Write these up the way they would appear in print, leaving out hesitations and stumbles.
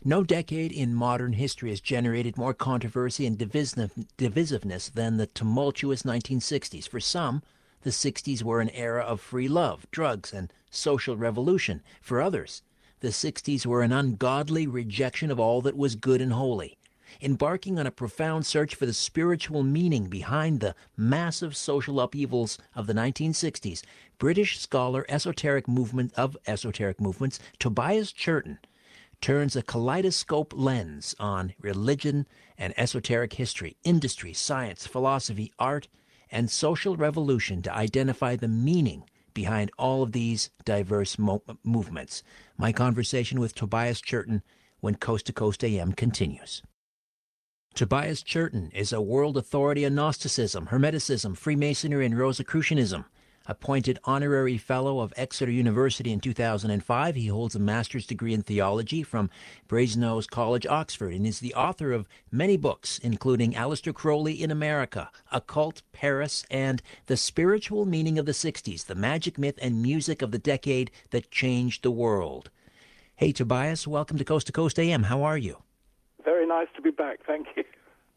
No decade in modern history has generated more controversy and divisiveness than the tumultuous 1960s. For some, the 60s were an era of free love, drugs, and social revolution. For others, the 60s were an ungodly rejection of all that was good and holy. Embarking on a profound search for the spiritual meaning behind the massive social upheavals of the 1960s, British scholar esoteric movements Tobias Churton turns a kaleidoscope lens on religion and esoteric history, industry, science, philosophy, art, and social revolution to identify the meaning behind all of these diverse movements. My conversation with Tobias Churton when Coast to Coast AM continues. Tobias Churton is a world authority on Gnosticism, Hermeticism, Freemasonry, and Rosicrucianism. Appointed honorary fellow of Exeter University in 2005, he holds a master's degree in theology from Brasenose College, Oxford, and is the author of many books, including Aleister Crowley in America, Occult Paris, and The Spiritual Meaning of the 60s, the magic, myth, and music of the decade that changed the world. Hey, Tobias, welcome to Coast AM. How are you? Very nice to be back. Thank you.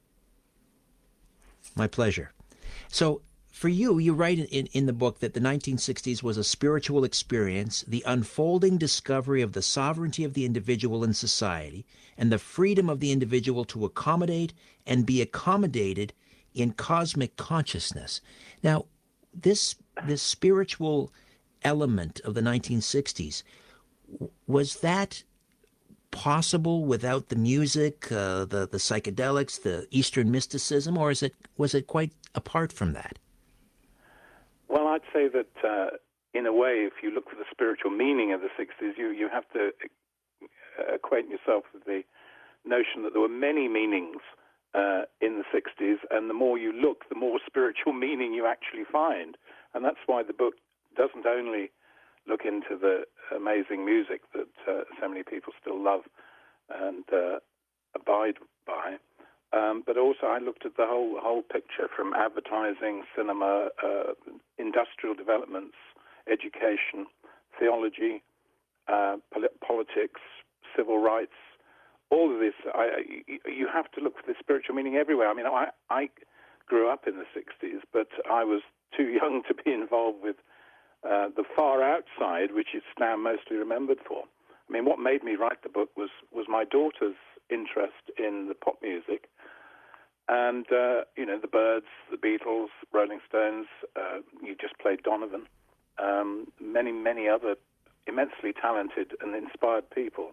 My pleasure. So, for you, you write in the book that the 1960s was a spiritual experience, the unfolding discovery of the sovereignty of the individual in society, and the freedom of the individual to accommodate and be accommodated in cosmic consciousness. Now, this spiritual element of the 1960s, was that possible without the music, the psychedelics, the Eastern mysticism, or was it quite apart from that? Well, I'd say that in a way, if you look for the spiritual meaning of the 60s, you have to acquaint yourself with the notion that there were many meanings in the 60s, and the more you look, the more spiritual meaning you actually find. And that's why the book doesn't only look into the amazing music that so many people still love and abide by, but also I looked at the whole picture, from advertising, cinema, industrial developments, education, theology, politics, civil rights. All of this, you have to look for the spiritual meaning everywhere. I mean, I grew up in the 60s, but I was too young to be involved with the far outside, which it's now mostly remembered for. I mean, what made me write the book was my daughter's interest in the pop music. And, the Byrds, the Beatles, Rolling Stones, you just played Donovan, many, many other immensely talented and inspired people,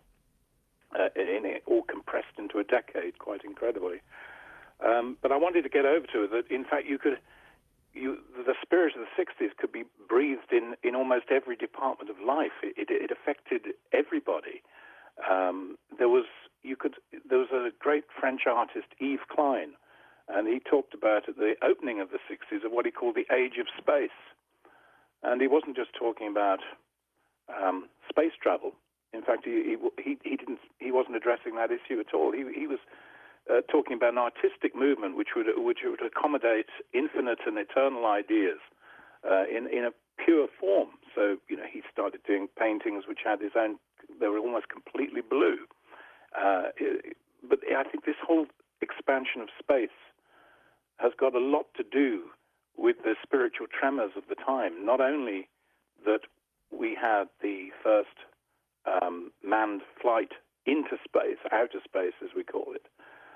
all compressed into a decade, quite incredibly. But I wanted to get over to it that, in fact, the spirit of the 60s could be breathed in almost every department of life. It affected everybody. There was a great French artist, Yves Klein, and he talked about at the opening of the 60s of what he called the age of space. And he wasn't just talking about space travel. In fact, he wasn't addressing that issue at all. He was talking about an artistic movement which would accommodate infinite and eternal ideas in a pure form. So, he started doing paintings which had his own, they were almost completely blue. But I think this whole expansion of space has got a lot to do with the spiritual tremors of the time. Not only that we had the first manned flight into space, outer space as we call it,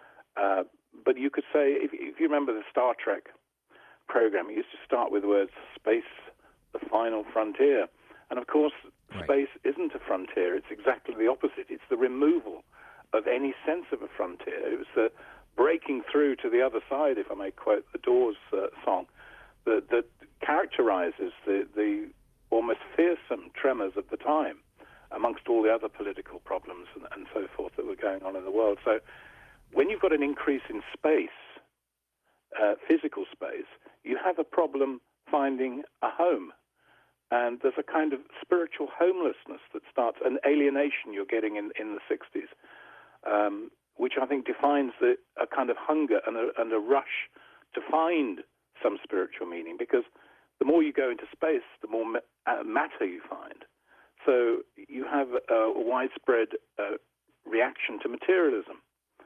but you could say, if you remember the Star Trek program, it used to start with the words, space, the final frontier. And of course, space isn't a frontier. It's exactly the opposite. It's the removal of any sense of a frontier. It was the breaking through to the other side, if I may quote the Doors song, that characterizes the almost fearsome tremors of the time amongst all the other political problems and so forth that were going on in the world. So when you've got an increase in space, physical space, you have a problem finding a home. And there's a kind of spiritual homelessness that starts, an alienation you're getting in the 60s, which I think defines a kind of hunger and a rush to find some spiritual meaning, because the more you go into space, the more matter you find. So you have a widespread reaction to materialism.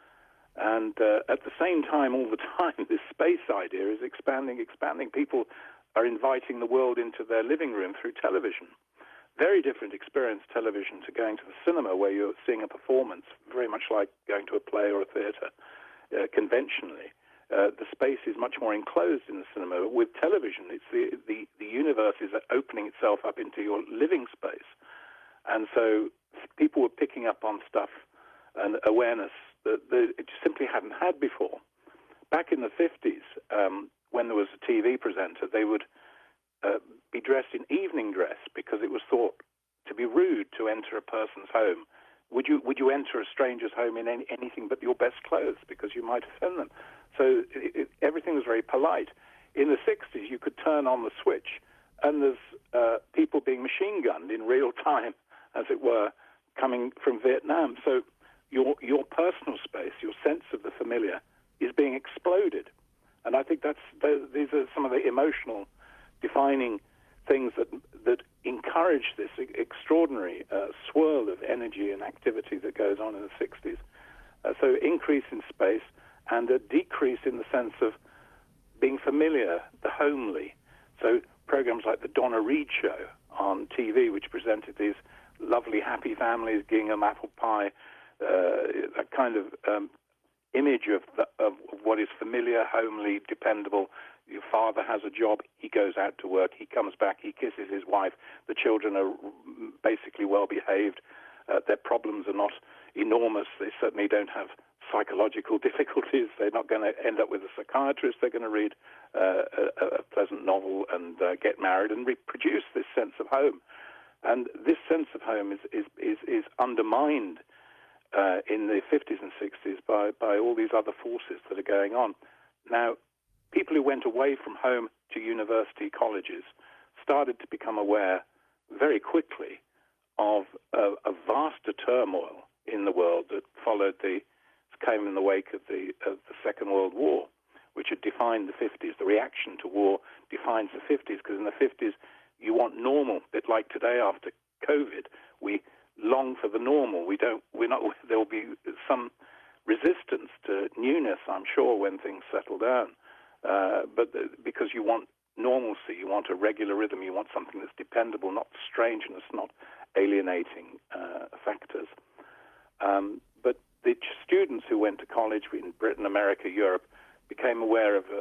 And at the same time, all the time, this space idea is expanding. People are inviting the world into their living room through television. Very different experience, television, to going to the cinema, where you're seeing a performance, very much like going to a play or a theatre conventionally. The space is much more enclosed in the cinema. With television, it's the universe is opening itself up into your living space. And so people were picking up on stuff and awareness that it simply hadn't had before. Back in the 50s, when there was a TV presenter, they would be dressed in evening dress because it was thought to be rude to enter a person's home. Would you enter a stranger's home in anything but your best clothes because you might offend them? So everything was very polite. In the 60s, you could turn on the switch, and there's people being machine gunned in real time, as it were, coming from Vietnam. So your personal space, your sense of the familiar, is being exploded. And I think these are some of the emotional defining things that encourage this extraordinary swirl of energy and activity that goes on in the 60s. So increase in space and a decrease in the sense of being familiar, the homely. So programs like the Donna Reed Show on TV, which presented these lovely, happy families, gingham, apple pie, that kind of image of what is familiar, homely, dependable. Your father has a job, he goes out to work, he comes back, he kisses his wife, the children are basically well behaved, their problems are not enormous, they certainly don't have psychological difficulties, they're not going to end up with a psychiatrist, they're going to read a pleasant novel and get married and reproduce this sense of home. And this sense of home is undermined in the 50s and 60s by all these other forces that are going on. Now, people who went away from home to university colleges started to become aware very quickly of a vaster turmoil in the world that came in the wake of the Second World War, which had defined the 50s. The reaction to war defines the 50s, because in the 50s you want normal. A bit like today after COVID, we long for the normal. There will be some resistance to newness, I'm sure, when things settle down. Because you want normalcy, you want a regular rhythm, you want something that's dependable, not strangeness, not alienating factors. But the students who went to college in Britain, America, Europe, became aware of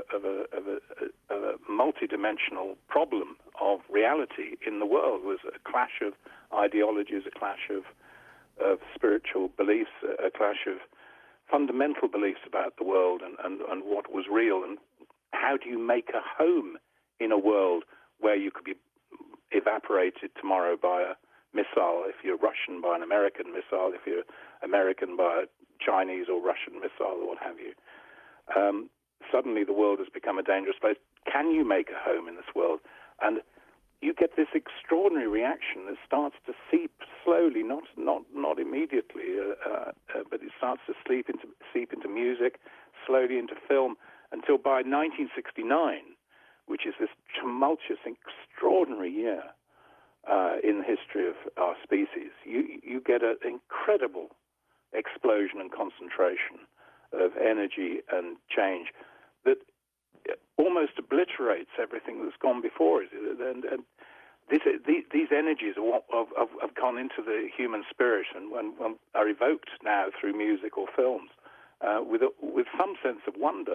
a multidimensional problem of reality in the world. It was a clash of ideologies, a clash of spiritual beliefs, a clash of fundamental beliefs about the world and what was real, and how do you make a home in a world where you could be evaporated tomorrow by a missile, if you're Russian by an American missile, if you're American by a Chinese or Russian missile or what have you. Suddenly the world has become a dangerous place. Can you make a home in this world? And you get this extraordinary reaction that starts to seep slowly, not immediately, but it starts to seep into music, slowly into film, until by 1969, which is this tumultuous, extraordinary year in the history of our species, you get an incredible explosion and concentration of energy and change that almost obliterates everything that's gone before it. And these energies have gone into the human spirit and are evoked now through music or films with some sense of wonder.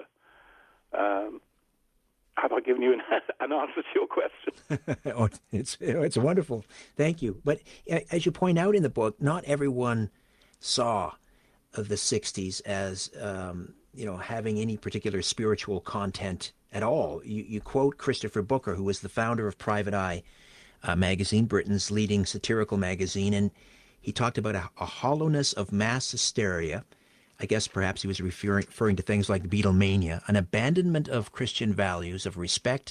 Have I given you an answer to your question? It's wonderful. Thank you. But as you point out in the book, not everyone saw the 60s as having any particular spiritual content at all. You quote Christopher Booker, who was the founder of Private Eye magazine, Britain's leading satirical magazine, and he talked about a hollowness of mass hysteria. I guess perhaps he was referring to things like Beatlemania, an abandonment of Christian values of respect,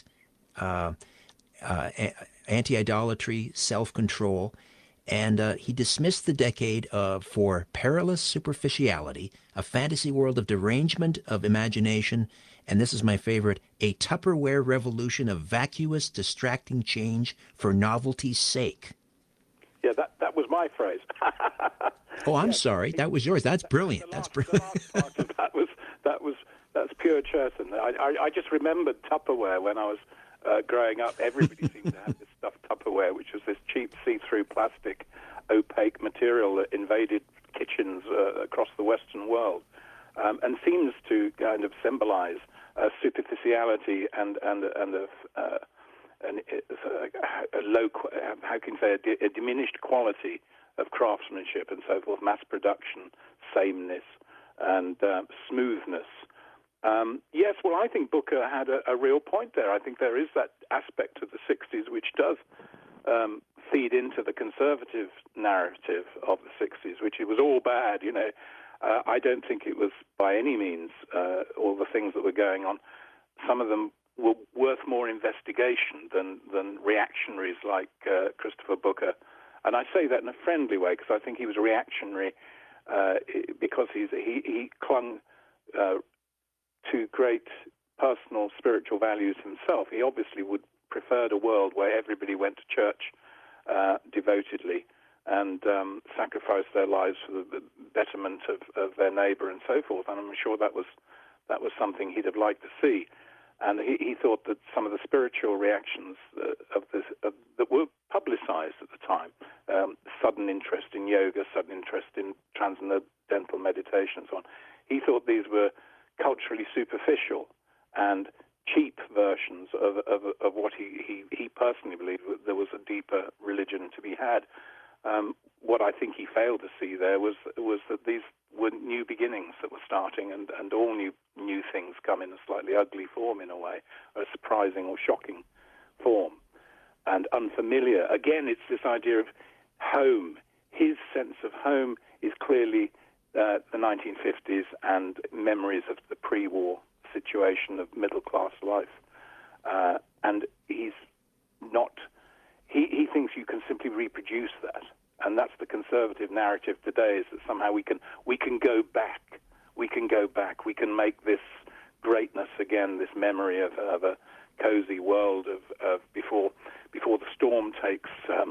anti-idolatry, self-control, and he dismissed the decade for perilous superficiality, a fantasy world of derangement of imagination, and this is my favorite, a Tupperware revolution of vacuous, distracting change for novelty's sake. Yeah, That was my phrase. Oh, I'm Yes, sorry. That was yours. That's brilliant. the That's last, the brilliant. last part of that's pure Churton. I just remembered Tupperware when I was growing up. Everybody seemed to have this stuffed Tupperware, which was this cheap see-through plastic, opaque material that invaded kitchens across the Western world, and seems to kind of symbolize superficiality and a low, how can you say, a diminished quality of craftsmanship and so forth, mass production, sameness, and smoothness. Yes, well, I think Booker had a real point there. I think there is that aspect of the 60s which does feed into the conservative narrative of the 60s, which it was all bad, you know. I don't think it was by any means all the things that were going on. Some of them were worth more investigation than reactionaries like Christopher Booker. And I say that in a friendly way because I think he was a reactionary because he clung to great personal spiritual values himself. He obviously would preferred a world where everybody went to church devotedly and sacrificed their lives for the betterment of their neighbor and so forth. And I'm sure that was something he'd have liked to see. And he thought that some of the spiritual reactions that were publicized at the time, sudden interest in yoga, sudden interest in transcendental meditation and so on, he thought these were culturally superficial and cheap versions of what he personally believed there was a deeper religion to be had. What I think he failed to see there was that these were new beginnings that were starting, and all new things come in a slightly ugly form in a way, a surprising or shocking form, and unfamiliar. Again, it's this idea of home. His sense of home is clearly the 1950s and memories of the pre-war situation of middle-class life. And he's not... He thinks you can simply reproduce that. And that's the conservative narrative today, is that somehow we can go back. We can go back. We can make this greatness again, this memory of a cozy world of before the storm takes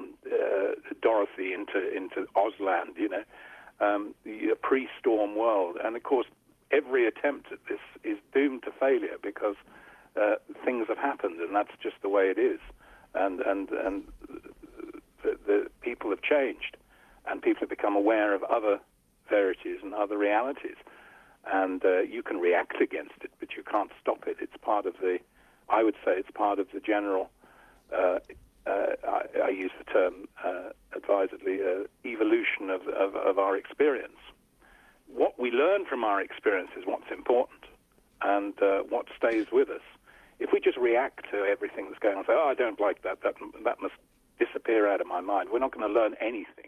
Dorothy into Ozland, you know, the pre-storm world. And of course, every attempt at this is doomed to failure because things have happened, and that's just the way it is. And the people have changed, and people have become aware of other verities and other realities. And you can react against it, but you can't stop it. It's part of I would say it's part of the general, I use the term advisedly, evolution of our experience. What we learn from our experience is what's important and what stays with us. If we just react to everything that's going on, say, oh, I don't like that must disappear out of my mind, we're not going to learn anything.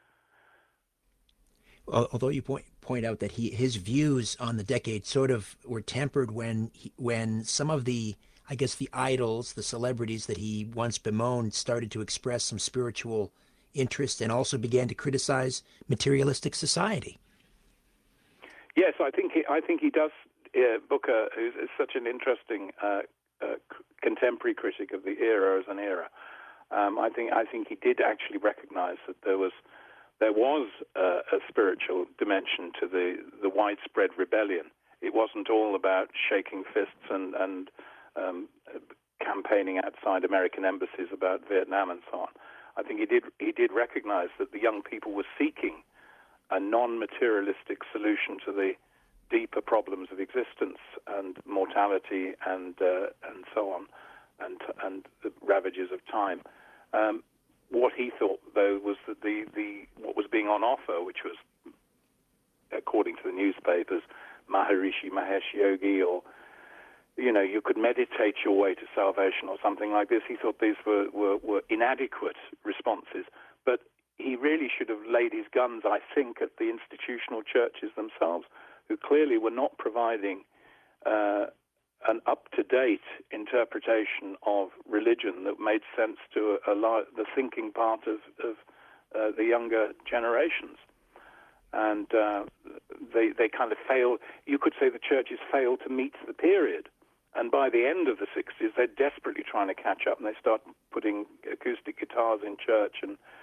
Although you point out that his views on the decade sort of were tempered when some of the, I guess, the idols, the celebrities that he once bemoaned started to express some spiritual interest and also began to criticize materialistic society. Yes, I think he does. Booker, who's such an interesting contemporary critic of the era as an era, I think he did actually recognize that there was a spiritual dimension to the widespread rebellion. It wasn't all about shaking fists and campaigning outside American embassies about Vietnam and so on. I think he did recognize that the young people were seeking a non-materialistic solution to the deeper problems of existence and mortality and so on, and the ravages of time. What he thought, though, was that what was being on offer, which was, according to the newspapers, Maharishi Mahesh Yogi, or you could meditate your way to salvation or something like this. He thought these were inadequate responses, but he really should have laid his guns, I think, at the institutional churches themselves, who clearly were not providing an up-to-date interpretation of religion that made sense to the thinking part of the younger generations. And they kind of failed. You could say the churches failed to meet the period. And by the end of the 60s, they're desperately trying to catch up, and they start putting acoustic guitars in church and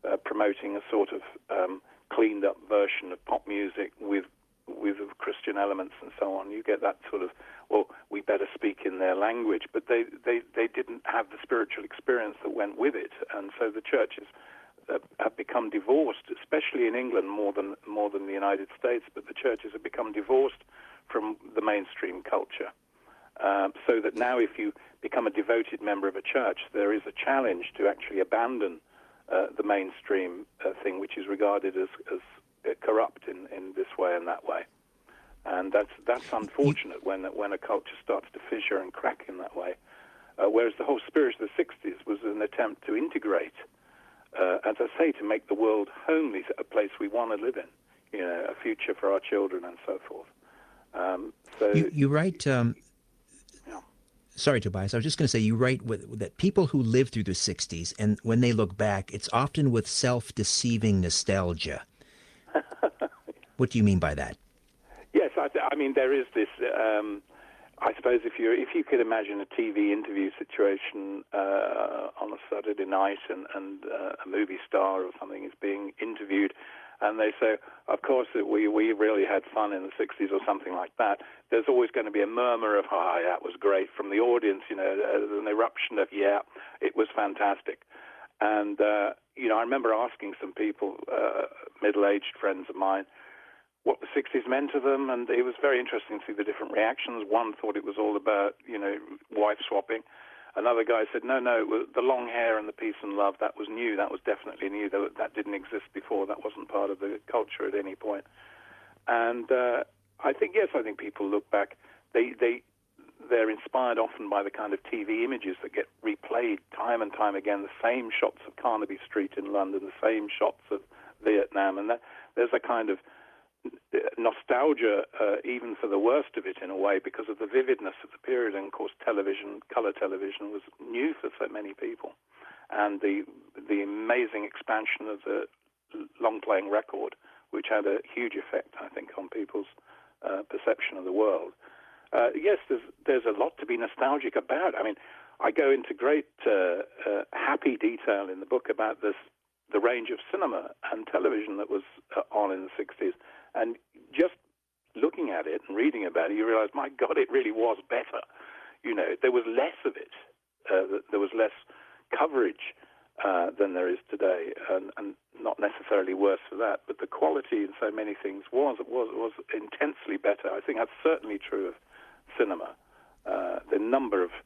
promoting a sort of cleaned-up version of pop music with Christian elements and so on. You get that sort of, well, we better speak in their language, but they didn't have the spiritual experience that went with it, and so the churches have become divorced, especially in England more than the United States. But the churches have become divorced from the mainstream culture, so that now if you become a devoted member of a church, there is a challenge to actually abandon the mainstream thing, which is regarded as corrupt in this way and that way. And that's unfortunate when a culture starts to fissure and crack in that way. Whereas the whole spirit of the 60s was an attempt to integrate, as I say, to make the world homely, a place we want to live in, a future for our children and so forth. So you write. Sorry, Tobias. I was just going to say, you write that people who lived through the 60s, and when they look back, it's often with self-deceiving nostalgia. What do you mean by that? Yes, I mean, there is this, I suppose if you could imagine a TV interview situation on a Saturday night and a movie star or something is being interviewed, and they say, of course, we really had fun in the 60s or something like that, there's always going to be a murmur of, oh, that was great from the audience, an eruption of, yeah, it was fantastic. And, I remember asking some people, middle-aged friends of mine, what the 60s meant to them, and it was very interesting to see the different reactions. One thought it was all about, wife swapping. Another guy said, no, it was the long hair and the peace and love, that was new, that was definitely new, that didn't exist before, that wasn't part of the culture at any point. And I think people look back, they're inspired often by the kind of TV images that get replayed time and time again, the same shots of Carnaby Street in London, the same shots of Vietnam, and there's a kind of nostalgia, even for the worst of it in a way, because of the vividness of the period. And of course, color television was new for so many people, and the amazing expansion of the long-playing record, which had a huge effect, I think, on people's perception of the world. Yes, there's a lot to be nostalgic about. I mean, I go into great happy detail in the book about the range of cinema and television that was on in the 60s. And just looking at it and reading about it, you realize, my God, it really was better. There was less of it. There was less coverage than there is today, and not necessarily worse for that. But the quality in so many things was intensely better. I think that's certainly true of cinema. The number of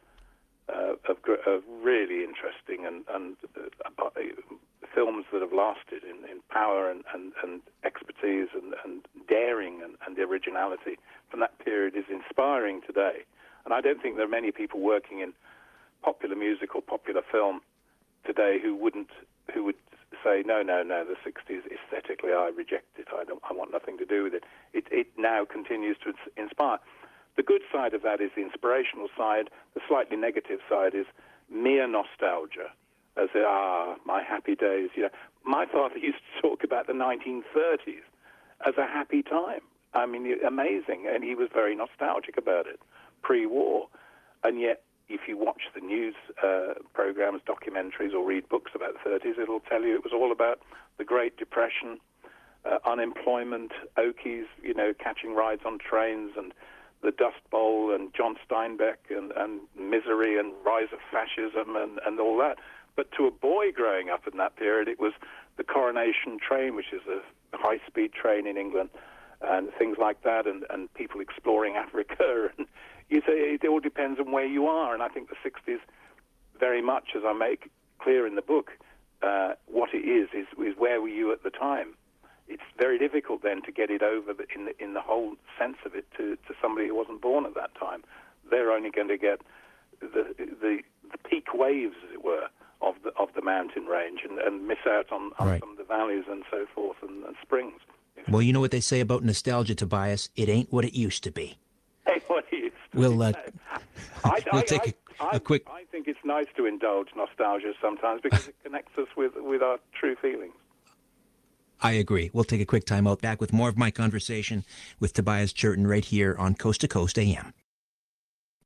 really interesting and films that have lasted in power and expertise and daring and originality from that period is inspiring today. And I don't think there are many people working in popular music or popular film today who would say, no, the 60s aesthetically I reject it. I want nothing to do with it. It now continues to inspire. The good side of that is the inspirational side. The slightly negative side is mere nostalgia. As my happy days. My father used to talk about the 1930s as a happy time. I mean, amazing, and he was very nostalgic about it, pre-war. And yet, if you watch the news programs, documentaries, or read books about the 30s, it'll tell you it was all about the Great Depression, unemployment, Okies, catching rides on trains, and the Dust Bowl, and John Steinbeck, and misery, and rise of fascism, and all that. But to a boy growing up in that period, it was the Coronation train, which is a high-speed train in England, and things like that, and people exploring Africa. And you say it all depends on where you are. And I think the 60s, very much, as I make clear in the book, what it is where were you at the time? It's very difficult then to get it over in the whole sense of it to somebody who wasn't born at that time. They're only going to get the peak waves, as it were, of the mountain range and miss out on Right. some of the valleys and so forth and springs. Well, you know what they say about nostalgia, Tobias? It ain't what it used to be. Hey, what it used to We'll be. we'll take a quick. I think it's nice to indulge nostalgia sometimes because it connects us with our true feelings. I agree. We'll take a quick time out. Back with more of my conversation with Tobias Churton right here on Coast to Coast AM.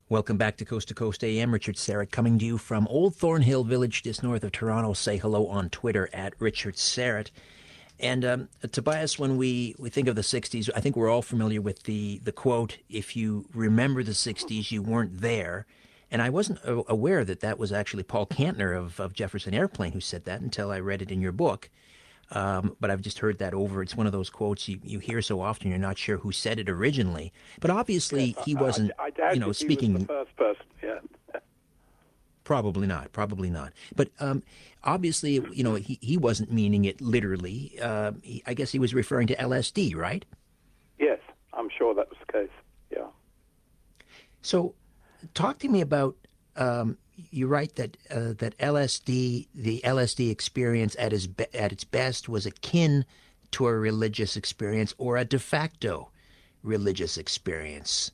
Welcome back to Coast AM. Richard Syrett coming to you from Old Thornhill Village, just north of Toronto. Say hello on Twitter at Richard Syrett. And Tobias, when we think of the 60s, I think we're all familiar with the quote, if you remember the 60s, you weren't there. And I wasn't aware that that was actually Paul Kantner of Jefferson Airplane who said that until I read it in your book. But I've just heard that over. It's one of those quotes you hear so often you're not sure who said it originally. But obviously Yes, he wasn't, I doubt if he was speaking. the first person. Yeah. Probably not. Probably not. But obviously, he wasn't meaning it literally. I guess he was referring to LSD, right? Yes, I'm sure that was the case. Yeah. So, talk to me about. You write that that LSD, the LSD experience at its best, was akin to a religious experience or a de facto religious experience.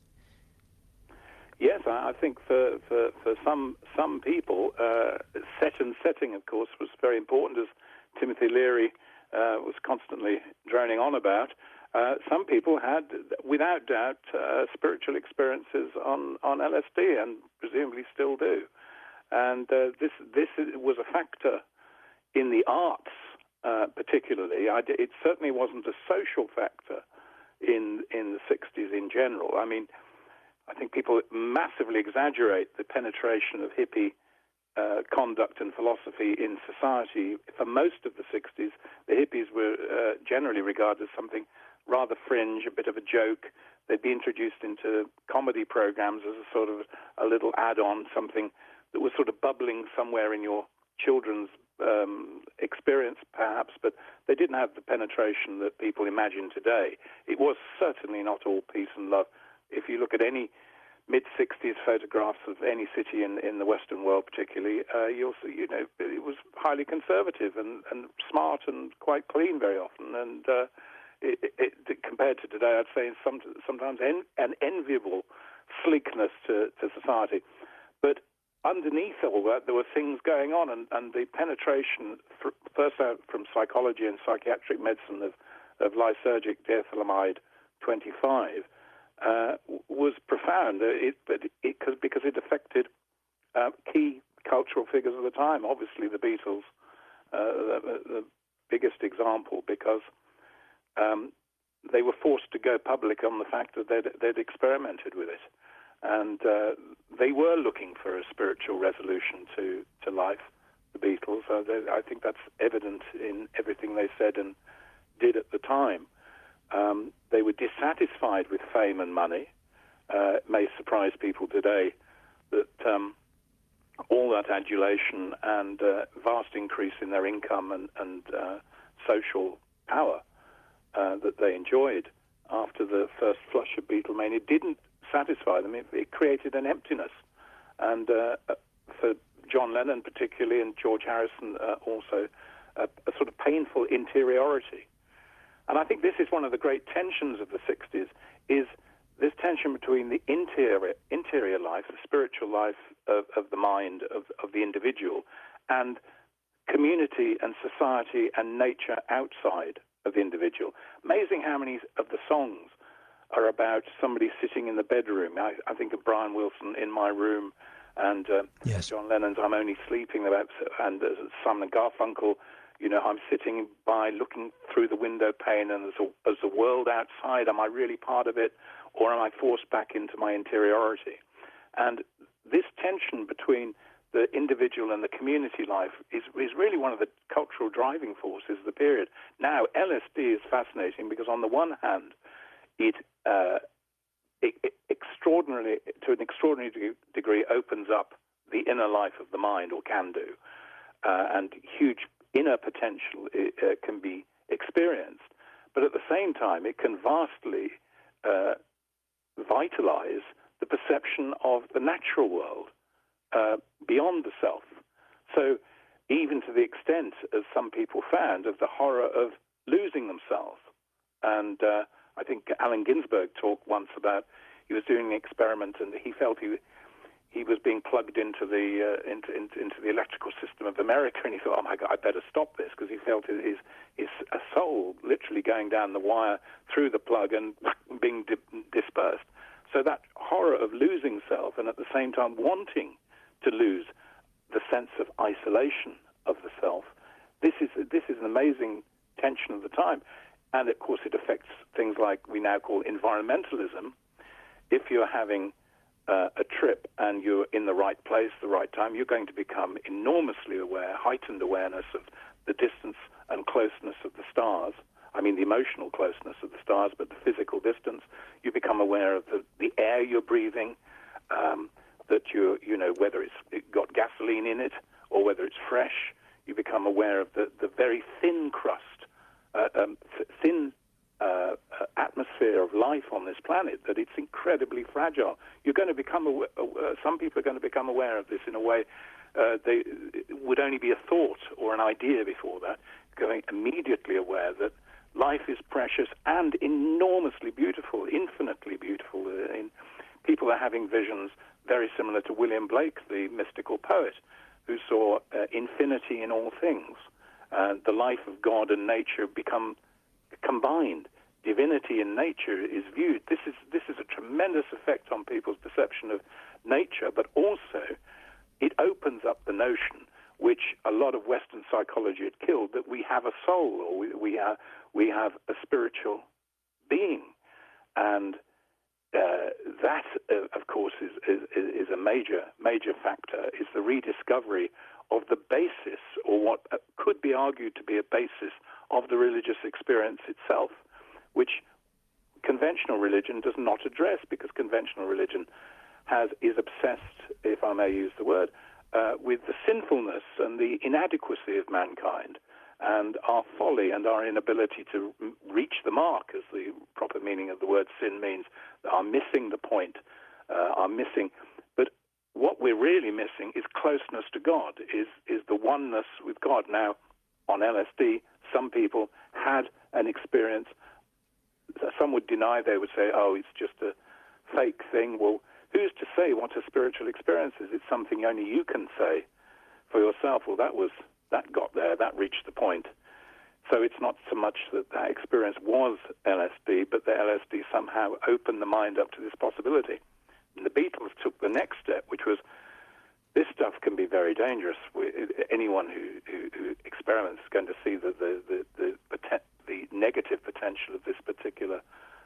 Yes, I think for some people, set and setting, of course, was very important, as Timothy Leary was constantly droning on about. Some people had, without doubt, spiritual experiences on LSD, and presumably still do. And this was a factor in the arts, particularly. It certainly wasn't a social factor in the 60s in general. I mean, I think people massively exaggerate the penetration of hippie conduct and philosophy in society. For most of the 60s, the hippies were generally regarded as something rather fringe, a bit of a joke. They'd be introduced into comedy programs as a sort of a little add-on, something that was sort of bubbling somewhere in your children's experience, perhaps, but they didn't have the penetration that people imagine today. It was certainly not all peace and love. If you look at any mid-60s photographs of any city in the Western world particularly, you'll see, it was highly conservative and smart and quite clean very often. And compared to today, I'd say sometimes an enviable sleekness to society. But underneath all that, there were things going on, and the penetration, first out from psychology and psychiatric medicine of lysergic diethylamide 25, was profound. Because it affected key cultural figures of the time. Obviously, the Beatles, the biggest example, because they were forced to go public on the fact that they'd experimented with it. And they were looking for a spiritual resolution to life, the Beatles. I think that's evident in everything they said and did at the time. They were dissatisfied with fame and money. It may surprise people today that all that adulation and vast increase in their income and social power that they enjoyed after the first flush of Beatlemania didn't satisfy them. It created an emptiness. And for John Lennon particularly, and George Harrison also, a sort of painful interiority. And I think this is one of the great tensions of the 60s, is this tension between the interior life, the spiritual life of the mind, of the individual, and community and society and nature outside of the individual. Amazing how many of the songs are about somebody sitting in the bedroom. I think of Brian Wilson, In My Room, and yes. John Lennon's I'm Only Sleeping, and Simon & Garfunkel, I'm sitting by looking through the window pane, and as the world outside, am I really part of it, or am I forced back into my interiority? And this tension between the individual and the community life is really one of the cultural driving forces of the period. Now, LSD is fascinating because on the one hand, it extraordinarily, to an extraordinary degree, opens up the inner life of the mind, or can do, and huge inner potential can be experienced. But at the same time, it can vastly vitalize the perception of the natural world beyond the self. So even to the extent, as some people found, of the horror of losing themselves. And I think Allen Ginsberg talked once about, he was doing an experiment and he felt he was being plugged into the electrical system of America, and he thought, oh my God, I better stop this, because he felt his soul literally going down the wire through the plug and being dispersed. So that horror of losing self and at the same time wanting to lose the sense of isolation of the self, this is an amazing tension of the time. And, of course, it affects things like we now call environmentalism. If you're having a trip and you're in the right place, the right time, you're going to become enormously aware, heightened awareness of the distance and closeness of the stars. I mean, the emotional closeness of the stars, but the physical distance. You become aware of the air you're breathing, that whether it's got gasoline in it or whether it's fresh. You become aware of the very thin crust, thin atmosphere of life on this planet, that it's incredibly fragile. You're going to become some people are going to become aware of this in a way they would only be a thought or an idea before that, going immediately aware that life is precious and enormously beautiful, infinitely beautiful. People are having visions very similar to William Blake, the mystical poet, who saw infinity in all things. The life of God and nature become combined. Divinity in nature is viewed. This is a tremendous effect on people's perception of nature, but also it opens up the notion, which a lot of Western psychology had killed, that we have a soul, or we have a spiritual being, and that, of course, is a major factor. Is the rediscovery of the basis, or what could be argued to be a basis of the religious experience itself, which conventional religion does not address, because conventional religion is obsessed, if I may use the word, with the sinfulness and the inadequacy of mankind, and our folly and our inability to reach the mark, as the proper meaning of the word sin means, are missing the point, are missing. But what we're really missing is closeness to God, is the oneness with God. Now, on LSD, some people had an experience. Some would deny, they would say, oh, it's just a fake thing. Well, who's to say what a spiritual experience is? It's something only you can say for yourself. Well, that got there, that reached the point. So it's not so much that experience was LSD, but the LSD somehow opened the mind up to this possibility. And the Beatles took the next step, which was, this stuff can be very dangerous. Anyone who experiments is going to see that the negative potential of this particular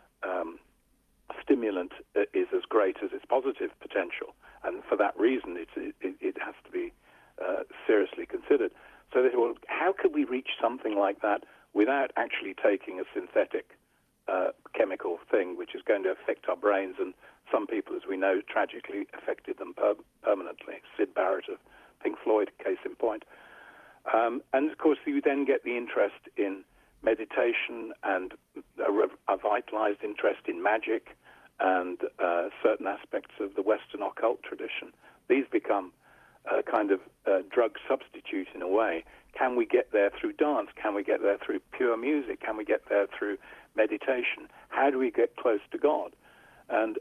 stimulant is as great as its positive potential, and for that reason it has to be seriously considered. So they said, well, how could we reach something like that without actually taking a synthetic chemical thing which is going to affect our brains? And some people, as we know, tragically affected them permanently. Syd Barrett of Pink Floyd, case in point. And of course you then get the interest in meditation and a vitalized interest in magic and certain aspects of the Western occult tradition. These become a kind of drug substitute in a way. Can we get there through dance? Can we get there through pure music? Can we get there through meditation? How do we get close to God? And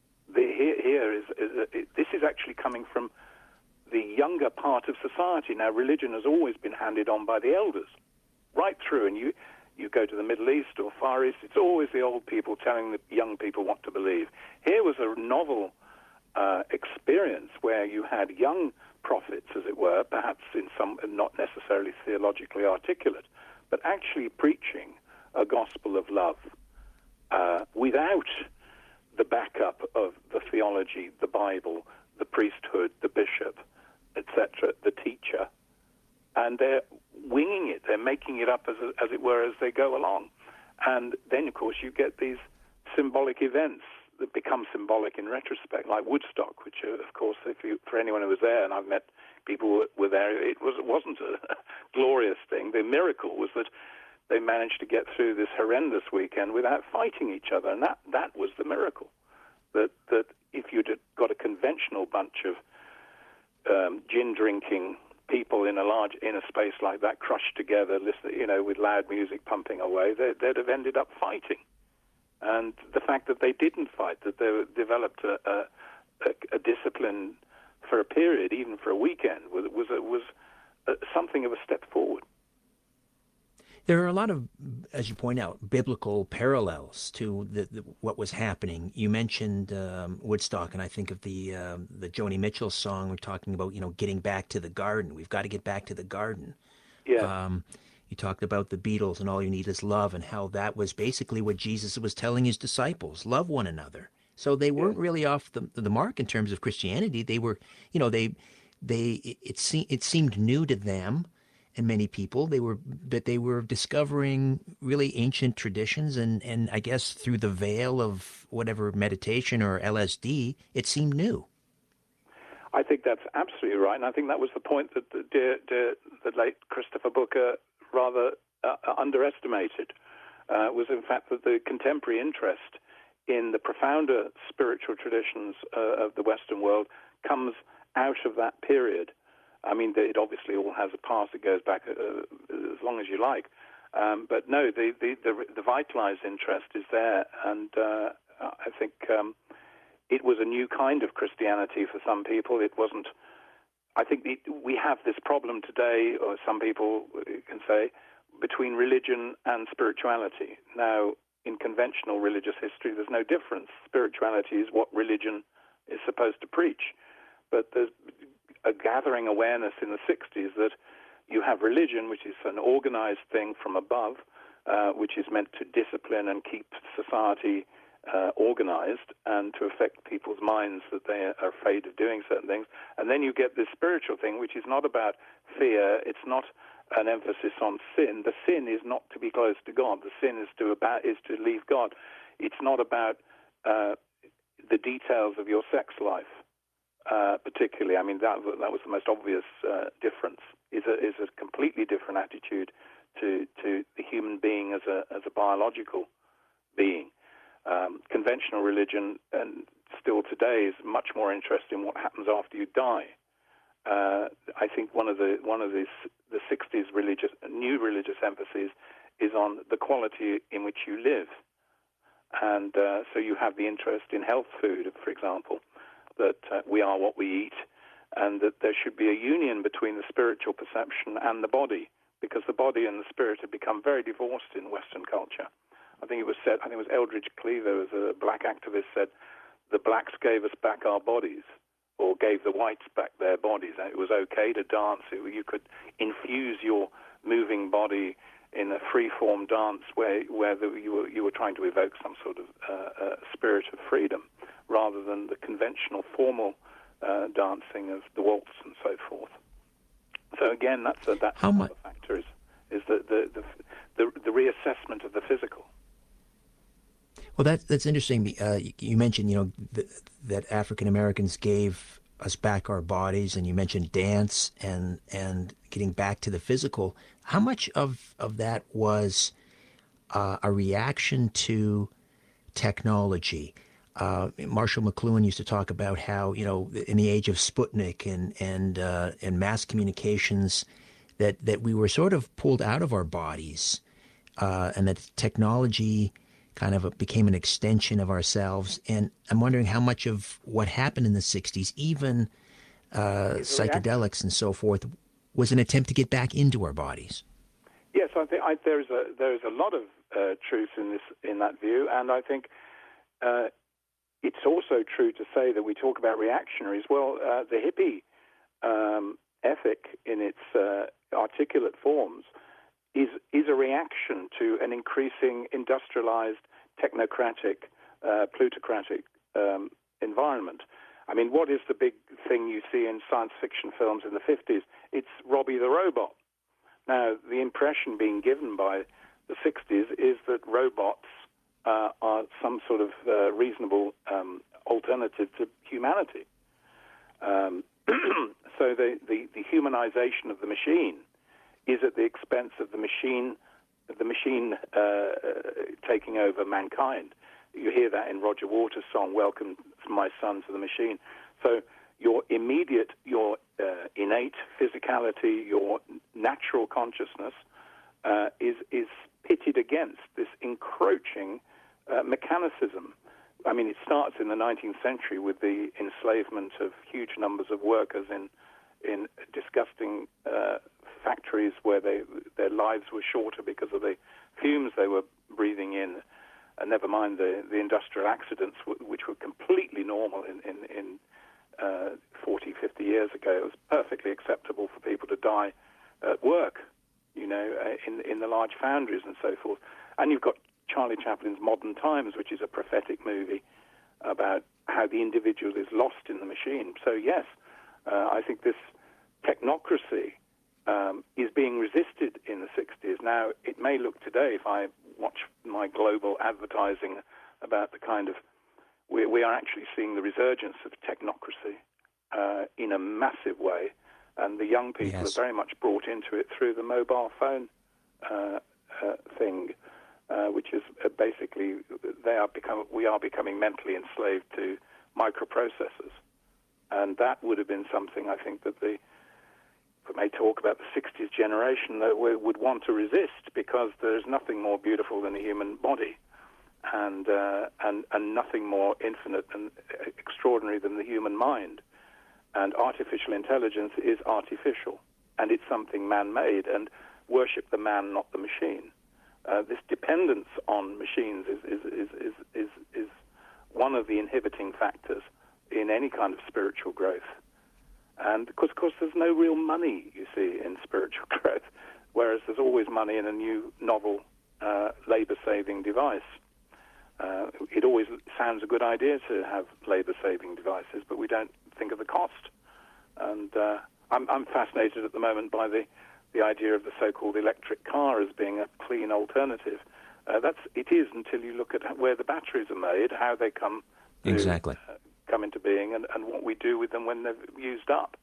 this is actually coming from the younger part of society. Now, religion has always been handed on by the elders, right through. And you go to the Middle East or Far East, it's always the old people telling the young people what to believe. Here was a novel experience where you had young prophets, as it were, perhaps in some not necessarily theologically articulate, but actually preaching a gospel of love without the backup of the theology, the Bible, the priesthood, the bishop, etc., the teacher. And they're winging it. They're making it up, as it were, as they go along. And then, of course, you get these symbolic events that become symbolic in retrospect, like Woodstock, which, of course, for anyone who was there, and I've met people who were there, it wasn't a glorious thing. The miracle was that they managed to get through this horrendous weekend without fighting each other, and that was the miracle. That if you'd got a conventional bunch of gin-drinking people in a space like that, crushed together, with loud music pumping away, they'd have ended up fighting. And the fact that they didn't fight, that they developed a discipline for a period, even for a weekend, was something of a step forward. There are a lot of, as you point out, biblical parallels to what was happening. You mentioned Woodstock, and I think of the Joni Mitchell song. We're talking about, getting back to the garden. We've got to get back to the garden. Yes. Um, you talked about the Beatles and all you need is love, and how that was basically what Jesus was telling his disciples: love one another. So they Yes. weren't really off the mark in terms of Christianity. They were, it seemed new to them and many people. They were discovering really ancient traditions, and I guess through the veil of whatever meditation or LSD, it seemed new. I think that's absolutely right, and I think that was the point that the late Christopher Booker rather underestimated, was in fact that the contemporary interest in the profounder spiritual traditions of the Western world comes out of that period. I mean, it obviously all has a past. It goes back as long as you like. But no, the vitalized interest is there. And I think it was a new kind of Christianity for some people. It wasn't. I think we have this problem today, or some people can say, between religion and spirituality. Now, in conventional religious history, there's no difference. Spirituality is what religion is supposed to preach. But there's a gathering awareness in the 60s that you have religion, which is an organized thing from above, which is meant to discipline and keep society organized and to affect people's minds that they are afraid of doing certain things. And then you get this spiritual thing, which is not about fear. It's not an emphasis on sin. The sin is not to be close to God. The sin is to leave God. It's not about the details of your sex life. Particularly, I mean, that was the most obvious difference. Is a completely different attitude to the human being as a biological being. Conventional religion, and still today, is much more interested in what happens after you die. I think one of the 60s new religious emphases is on the quality in which you live, and so you have the interest in health food, for example. That we are what we eat, and that there should be a union between the spiritual perception and the body, because the body and the spirit have become very divorced in Western culture. I think it was Eldridge Cleaver, as a black activist, said, the blacks gave us back our bodies, or gave the whites back their bodies. And it was okay to dance. You could infuse your moving body in a free-form dance where you were trying to evoke some sort of spirit of freedom, rather than the conventional formal dancing of the waltz and so forth. So again, that's another factor is the reassessment of the physical. Well, that's interesting. You mentioned that African Americans gave us back our bodies, and you mentioned dance and getting back to the physical. How much of that was a reaction to technology? Marshall McLuhan used to talk about how, in the age of Sputnik and mass communications, that we were sort of pulled out of our bodies, and that technology kind of became an extension of ourselves. And I'm wondering how much of what happened in the 60s, even psychedelics and so forth, was an attempt to get back into our bodies. Yes, I think there is a lot of truth in that view, and I think it's also true to say that we talk about reactionaries. Well, the hippie ethic in its articulate forms is a reaction to an increasing industrialized, technocratic, plutocratic environment. I mean, what is the big thing you see in science fiction films in the 50s? It's Robbie the Robot. Now, the impression being given by the 60s is that robots are some sort of reasonable alternative to humanity. So the humanization of the machine is at the expense of the machine taking over mankind. You hear that in Roger Waters' song, Welcome My Son to the Machine. So your innate physicality, your natural consciousness is pitted against this encroaching mechanicism. I mean, it starts in the 19th century with the enslavement of huge numbers of workers in disgusting factories where their lives were shorter because of the fumes they were breathing in, and never mind the industrial accidents, which were completely normal in 40, 50 years ago. It was perfectly acceptable for people to die at work, in the large foundries and so forth. And you've got Charlie Chaplin's Modern Times, which is a prophetic movie about how the individual is lost in the machine. So yes, I think this technocracy is being resisted in the 60s. Now, it may look today, if I watch my global advertising about the kind of... We are actually seeing the resurgence of technocracy in a massive way, and the young people Yes. are very much brought into it through the mobile phone thing, which is basically we are becoming mentally enslaved to microprocessors. And that would have been something, I think, that we may talk about the 60s generation that we would want to resist, because there's nothing more beautiful than the human body, and nothing more infinite and extraordinary than the human mind. And artificial intelligence is artificial, and it's something man-made, and worship the man, not the machine. This dependence on machines is one of the inhibiting factors in any kind of spiritual growth. And of course, there's no real money, you see, in spiritual growth, whereas there's always money in a new, novel, labor-saving device. It always sounds a good idea to have labor-saving devices, but we don't think of the cost. And I'm fascinated at the moment by the idea of the so-called electric car as being a clean alternative. It is until you look at where the batteries are made, how they come to, Exactly. come into being, and what we do with them when they're used up.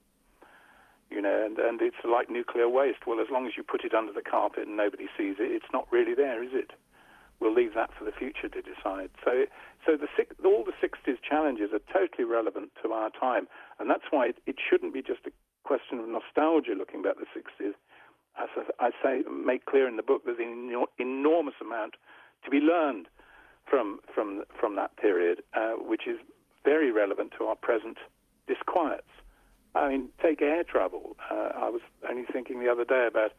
And it's like nuclear waste. Well, as long as you put it under the carpet and nobody sees it, it's not really there, is it? We'll leave that for the future to decide. So all the 60s challenges are totally relevant to our time, and that's why it shouldn't be just a question of nostalgia looking back at the 60s. As I say, make clear in the book, there's an enormous amount to be learned from that period, which is very relevant to our present disquiets. I mean, take air travel. I was only thinking the other day about,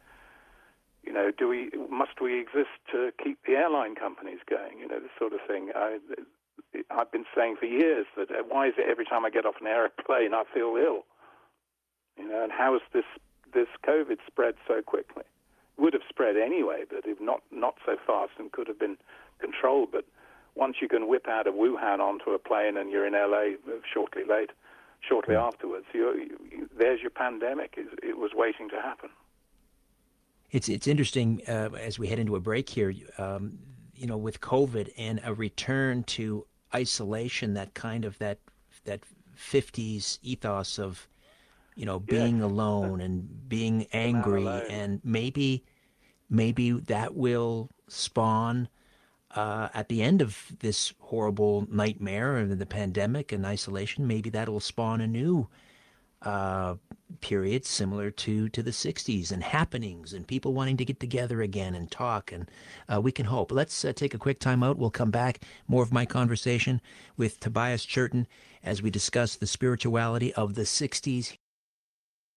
must we exist to keep the airline companies going? This sort of thing. I've been saying for years that why is it every time I get off an airplane I feel ill? And how has this COVID spread so quickly? It would have spread anyway, but if not so fast, and could have been controlled. But once you can whip out of Wuhan onto a plane and you're in LA shortly afterwards, there's your pandemic. It was waiting to happen. It's interesting as we head into a break here, with COVID and a return to isolation, that kind of that 50s ethos of, being alone and being angry, and maybe that will spawn at the end of this horrible nightmare and the pandemic and isolation. Maybe that'll spawn a new period similar to the 60s, and happenings and people wanting to get together again and talk, and we can hope. Let's take a quick time out. We'll come back. More of my conversation with Tobias Churton as we discuss the spirituality of the 60s.